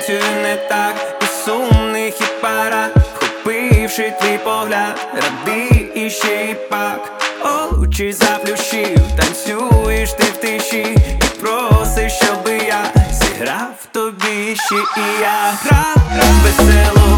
танцюю не так, і сумний хід пара, вхопивши твій погляд, радий іще і пак. Очі заплющив, танцюєш ти в тиші, і просиш, щоби я зіграв тобі ще. І я грав весело